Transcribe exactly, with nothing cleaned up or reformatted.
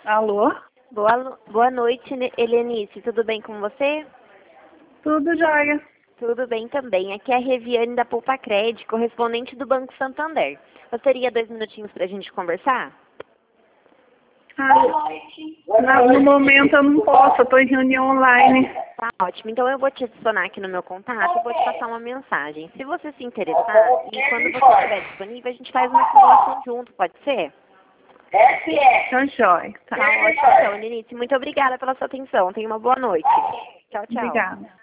Alô? Boa, boa noite, Ne- Helenice. Tudo bem com você? Tudo jóia. Tudo bem também. Aqui é a Reviane da Poupa Cred, correspondente do Banco Santander. Você teria dois minutinhos para a gente conversar? Ah, na- no momento eu não posso, eu estou em reunião online. Tá ótimo. Então eu vou te adicionar aqui no meu contato e vou te passar uma mensagem. Se você se interessar e quando você estiver disponível, a gente faz uma simulação junto, pode ser? Tá jóia. Tá Tá. ótimo então, Helenice. Muito obrigada pela sua atenção. Tenha uma boa noite. Tchau, tchau. Obrigada.